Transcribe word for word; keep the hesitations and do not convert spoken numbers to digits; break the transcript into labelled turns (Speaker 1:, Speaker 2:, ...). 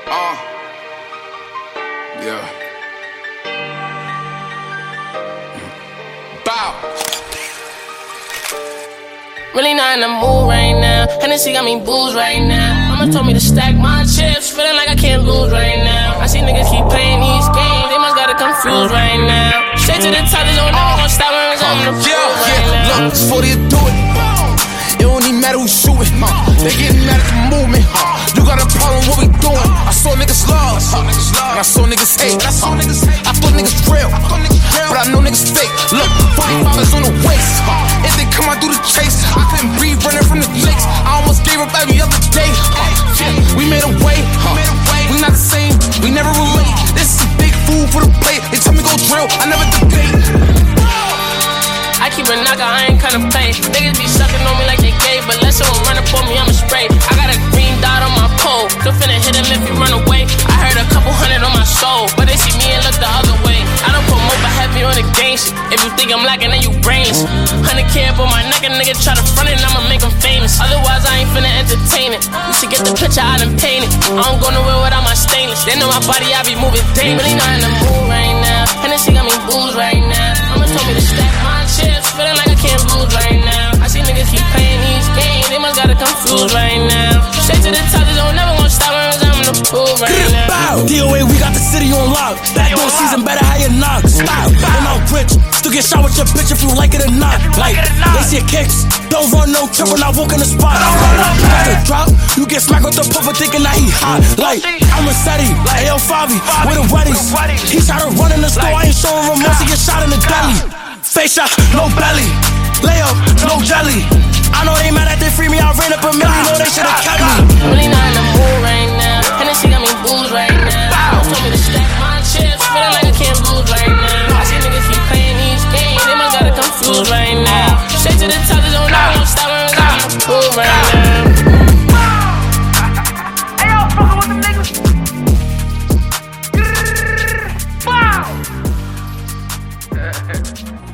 Speaker 1: Uh, yeah. Bow.
Speaker 2: Really not in the mood right now. Hennessy got me booze right now. Mama told me to stack my chips, feeling like I can't lose right now. I see niggas keep playing these games, they must got it confused right now. Straight to the top, there's no never gonna stop when I'm in the pool
Speaker 1: Yeah,
Speaker 2: right
Speaker 1: yeah,
Speaker 2: now.
Speaker 1: look, it's forty to do it. It don't even matter who's shooting. They getting mad at the movement. You got a problem, what we doing? I saw niggas love, and I saw niggas hate. I thought niggas real, but I know niggas fake. Look, forty-five is on the waist. If they come out through the chase, I couldn't breathe running from the lakes. I almost gave up every other day. We made a way, we not the same, we never relate. This is a big food for the plate. They tell me go drill, I never debate.
Speaker 2: I keep a knocker, I ain't kinda play. Niggas be sucking on me like they gay, but let someone run up on me, I'ma spray. I got a green dot on my pole, still finna hit him if he run away. I heard a couple hundred on my soul, but they see me and look the other way. I don't promote, but heavy on the gang shit. If you think I'm lacking, then you brainless. Hundred K up on my neck, a nigga try to front it, and I'ma make him famous. Otherwise, I ain't finna entertain it. You should get the picture, I done painted. I don't go nowhere without my stainless. They know my body, I be moving dangerous. Really not in the mood right now. Hennessy got me booze right now. Mama told me to stack my chips, feeling like I can't lose right now. I see niggas keep playing these games, they must got it confused right now. Straight to the top, they don't never gonna stop when I'm in the pool right now.
Speaker 3: D O A, we got the city on lock. Backdoor season, better how you knock. Stop, and I'm rich. Still get shot with your bitch if you like it or not. Like, they see kicks. Don't run no trip when I walk in the spot. Like, the drop, you get smacked with the puffer thinking that he hot. Like, I'm a Seti, like L five with a Weddies. He tried to run in the store, I ain't showing remorse, he get shot in the deli. Face shot, no belly. Layup, no jelly. I know they mad that they free me, I ran up a million, know they should've kept me.
Speaker 2: Really not in the mood right now. Hennessy got me booze right now. Told me to stack my chips, feeling like I can't lose right now. I see niggas keep playing these games, they must got it confused right now. Straight to the top, they don't know, won't stop when I'm in the pool right now.
Speaker 4: Hey, y'all fucking with the niggas. Wow.